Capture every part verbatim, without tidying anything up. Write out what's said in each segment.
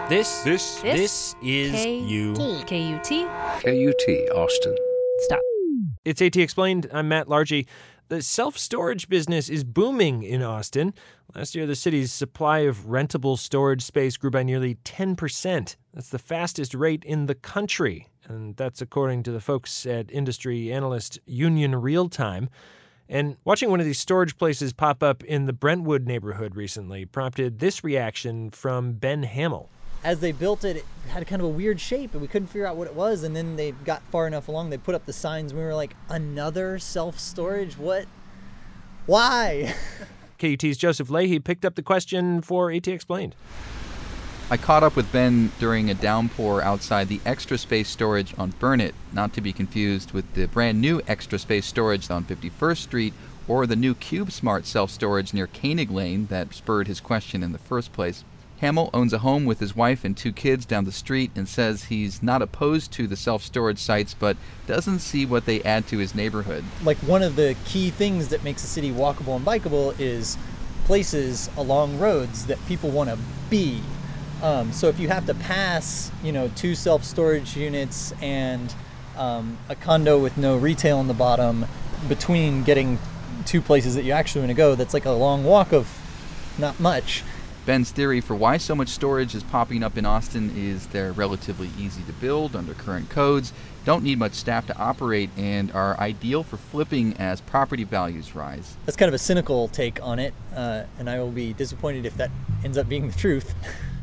This, This, this, is K- you. K U T. K U T, Austin. Stop. It's AT Explained. I'm Matt Largy. The self-storage business is booming in Austin. Last year, the city's supply of rentable storage space grew by nearly ten percent. That's the fastest rate in the country. And that's according to the folks at industry analyst Union Real-Time. And watching one of these storage places pop up in the Brentwood neighborhood recently prompted this reaction from Ben Hamill. As they built it, it had kind of a weird shape, and we couldn't figure out what it was. And then they got far enough along, they put up the signs, and we were like, another self-storage? What? Why? K U T's Joseph Leahy picked up the question for AT Explained. I caught up with Ben during a downpour outside the Extra Space Storage on Burnett, not to be confused with the brand new Extra Space Storage on fifty-first Street or the new CubeSmart self-storage near Koenig Lane that spurred his question in the first place. Hamill owns a home with his wife and two kids down the street and says he's not opposed to the self-storage sites, but doesn't see what they add to his neighborhood. Like, one of the key things that makes a city walkable and bikeable is places along roads that people want to be. Um, so if you have to pass, you know, two self-storage units and um, a condo with no retail on the bottom between getting two places that you actually want to go, that's like a long walk of not much. Ben's theory for why so much storage is popping up in Austin is they're relatively easy to build under current codes, don't need much staff to operate, and are ideal for flipping as property values rise. That's kind of a cynical take on it, uh, and I will be disappointed if that ends up being the truth.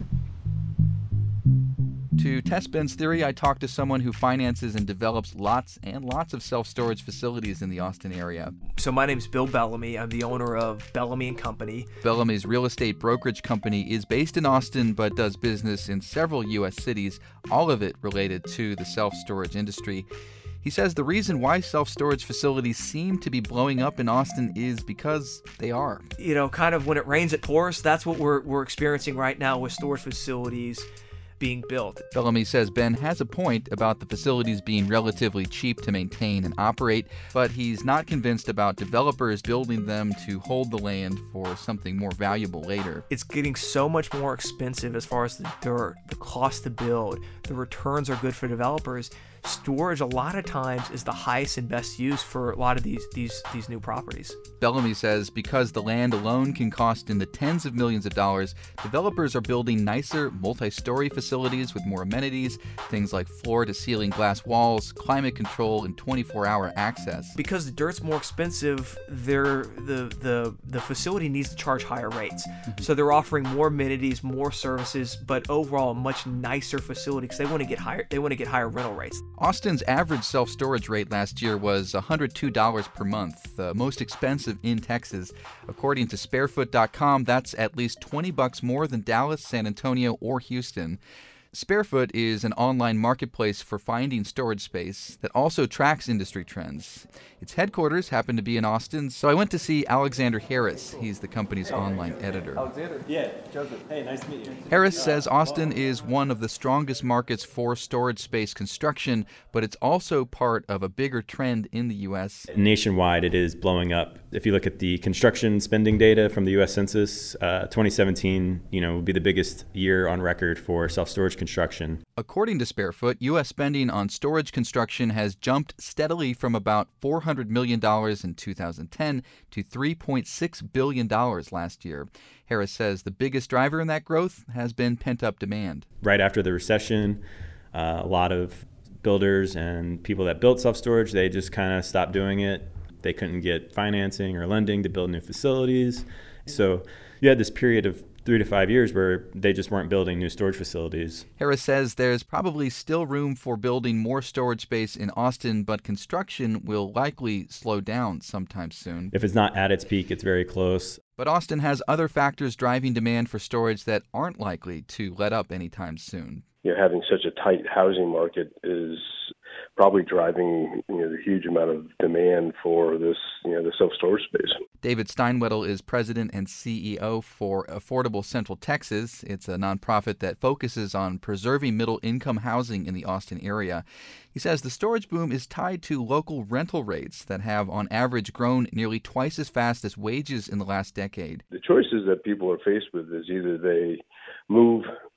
To test Ben's theory, I talked to someone who finances and develops lots and lots of self-storage facilities in the Austin area. So my name's Bill Bellamy. I'm the owner of Bellamy and Company. Bellamy's real estate brokerage company is based in Austin but does business in several U S cities, all of it related to the self-storage industry. He says the reason why self-storage facilities seem to be blowing up in Austin is because they are. You know, kind of when it rains, it pours. That's what we're we're experiencing right now with storage facilities being built. Bellamy says Ben has a point about the facilities being relatively cheap to maintain and operate, but he's not convinced about developers building them to hold the land for something more valuable later. It's getting so much more expensive as far as the dirt, the cost to build. The returns are good for developers. Storage a lot of times is the highest and best use for a lot of these these these new properties. Bellamy says because the land alone can cost in the tens of millions of dollars, developers are building nicer multi-story facilities with more amenities, things like floor-to-ceiling glass walls, climate control, and twenty-four hour access. Because the dirt's more expensive, they're, the the the facility needs to charge higher rates. Mm-hmm. So they're offering more amenities, more services, but overall a much nicer facility because they want to get higher they want to get higher rental rates. Austin's average self-storage rate last year was one hundred two dollars per month, the most expensive in Texas. According to Sparefoot dot com, that's at least twenty bucks more than Dallas, San Antonio, or Houston. Sparefoot is an online marketplace for finding storage space that also tracks industry trends. Its headquarters happen to be in Austin, so I went to see Alexander Harris. He's the company's online editor. Alexander? Yeah, Joseph. Hey, nice to meet you. Harris says Austin is one of the strongest markets for storage space construction, but it's also part of a bigger trend in the U S. Nationwide, it is blowing up. If you look at the construction spending data from the U S Census, uh, twenty seventeen, you know, will be the biggest year on record for self-storage construction. According to Sparefoot, U S spending on storage construction has jumped steadily from about four hundred million dollars in two thousand ten to three point six billion dollars last year. Harris says the biggest driver in that growth has been pent-up demand. Right after the recession, uh, a lot of builders and people that built self-storage, they just kind of stopped doing it. They couldn't get financing or lending to build new facilities. So you had this period of three to five years where they just weren't building new storage facilities. Harris says there's probably still room for building more storage space in Austin, but construction will likely slow down sometime soon. If it's not at its peak, it's very close. But Austin has other factors driving demand for storage that aren't likely to let up anytime soon. You know, having such a tight housing market is probably driving, you know, the huge amount of demand for this, you know, the self-storage space. David Steinwedel is president and C E O for Affordable Central Texas. It's a nonprofit that focuses on preserving middle-income housing in the Austin area. He says the storage boom is tied to local rental rates that have, on average, grown nearly twice as fast as wages in the last decade. The choices that people are faced with is either they move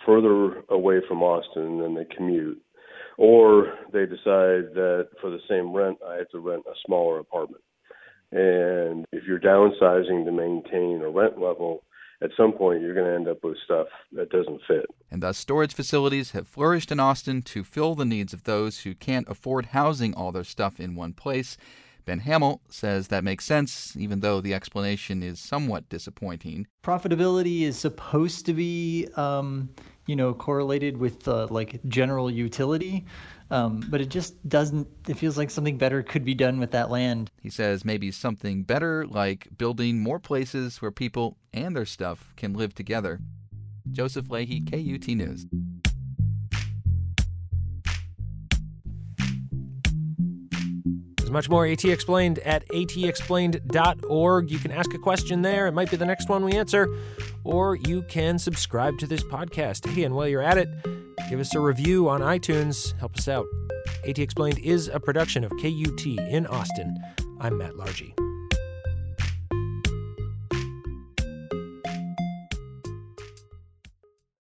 further away from Austin and they commute, or they decide that for the same rent, I have to rent a smaller apartment. And if you're downsizing to maintain a rent level, at some point you're going to end up with stuff that doesn't fit. And thus storage facilities have flourished in Austin to fill the needs of those who can't afford housing all their stuff in one place. Ben Hamill says that makes sense, even though the explanation is somewhat disappointing. Profitability is supposed to be, um, you know, correlated with uh, like general utility, um, but it just doesn't. It feels like something better could be done with that land. He says maybe something better, like building more places where people and their stuff can live together. Joseph Leahy, K U T News. Much more AT Explained at A T explained dot org. You can ask a question there. It might be the next one we answer. Or you can subscribe to this podcast. Hey, and while you're at it, give us a review on iTunes. Help us out. AT Explained is a production of K U T in Austin. I'm Matt Largy.